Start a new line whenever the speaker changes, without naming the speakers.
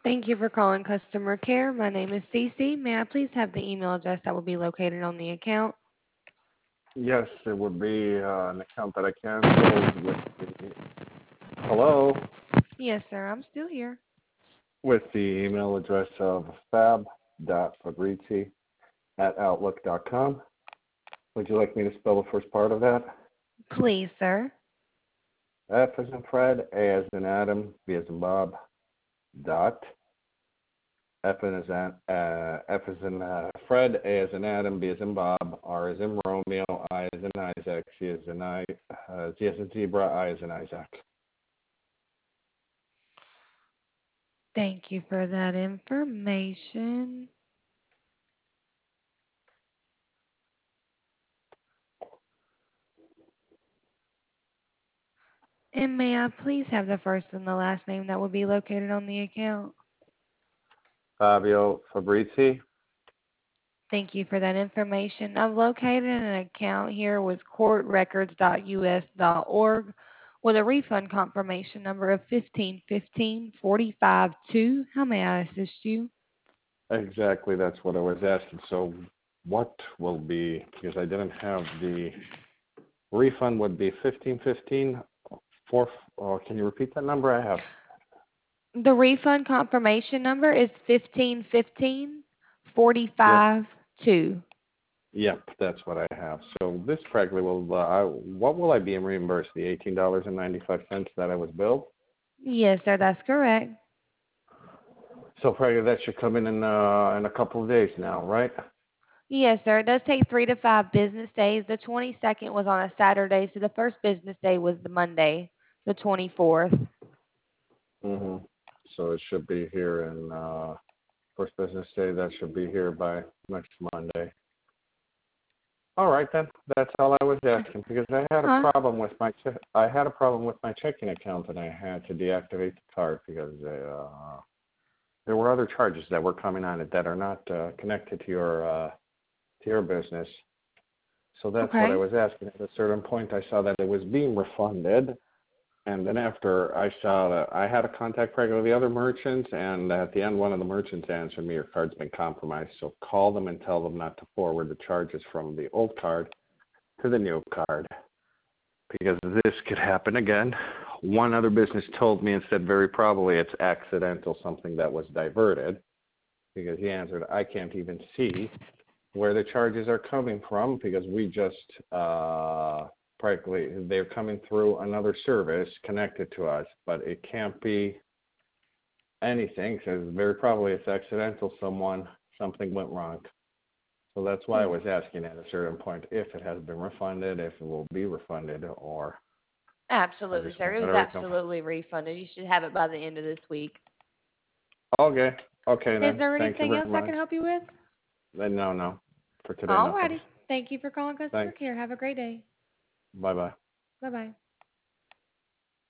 Thank you for calling customer care. My name is Cece. May I please have the email address that will be located on the account?
Yes, it would be an account that I canceled with the hello
Yes, sir. I'm still here.
with the email address of fab.fabrizi@outlook.com. Would you like me to spell the first part of that?
Please, sir.
F as in Fred, A as in Adam, B as in Bob, dot. F as in Fred, A as in Adam, B as in Bob, R as in Romeo, I as in Isaac, Z as in Z as in Zebra, I as in Isaac.
Thank you for that information. And may I please have the first and the last name that will be located on the account?
Fabio Fabrizi.
Thank you for that information. I've located an account here with courtrecords.us.org with a refund confirmation number of 1515452. How may I assist you?
Exactly, that's what I was asking. So what will be, because I didn't have the refund would be 1515 four, can you repeat that number? I have.
The refund confirmation number is 1515452.
Yep. Yep, that's what I have. So this practically will, what will I be reimbursed? The $18.95 that I was billed?
Yes, sir, that's correct.
So practically that should come in a couple of days now, right?
Yes, sir. It does take 3 to 5 business days. The 22nd was on a Saturday, so the first business day was the Monday, the 24th.
Mm-hmm. So it should be here in first business day. That should be here by next Monday. All right then. That's all I was asking because I had a problem with my checking account and I had to deactivate the card because there were other charges that were coming on it that are not connected to your business. So that's what I was asking. At a certain point, I saw that it was being refunded, and then after I saw that I had to contact regularly the other merchants, and at the end, one of the merchants answered me, "Your card's been compromised." So call them and tell them not to forward the charges from the old card to the new card because this could happen again. One other business told me and said very probably it's accidental, something that was diverted, because he answered, "I can't even see where the charges are coming from because we just practically they're coming through another service connected to us, but it can't be anything because very probably it's accidental. Something went wrong." So that's why I was asking at a certain point if it has been refunded, if it will be refunded, or
Absolutely, sir. It was absolutely refunded. You should have it by the end of this week.
Okay. Okay then.
Is there
Thank you
anything
very
else I
much.
can help you with?
Then no. For today,
All
nothing.
righty. Thank you for calling customer
Thanks.
care. Have a great day.
Bye bye.
Bye-bye.